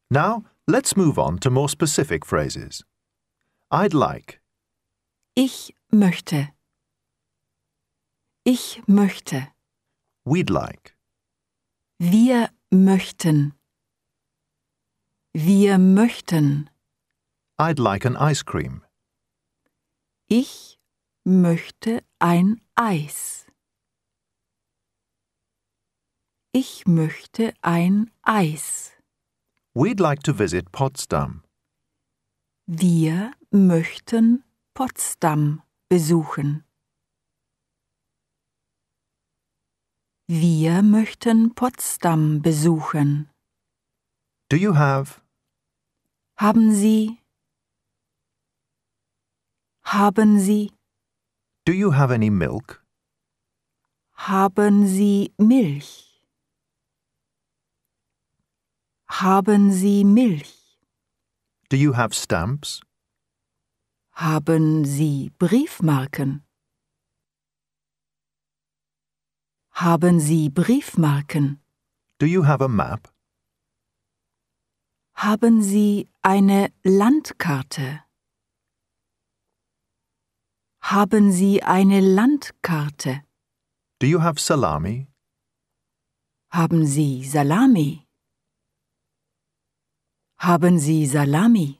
Now, let's move on to more specific phrases. I'd like. Ich möchte. Ich möchte. We'd like. Wir möchten. Wir möchten. I'd like an ice cream. Ich möchte ein Eis. Ich möchte ein Eis. We'd like to visit Potsdam. Wir möchten Potsdam besuchen. Wir möchten Potsdam besuchen. Do you have? Haben Sie? Haben Sie? Do you have any milk? Haben Sie Milch? Haben Sie Milch? Do you have stamps? Haben Sie Briefmarken? Haben Sie Briefmarken? Do you have a map? Haben Sie eine Landkarte? Haben Sie eine Landkarte? Do you have salami? Haben Sie Salami? Haben Sie Salami?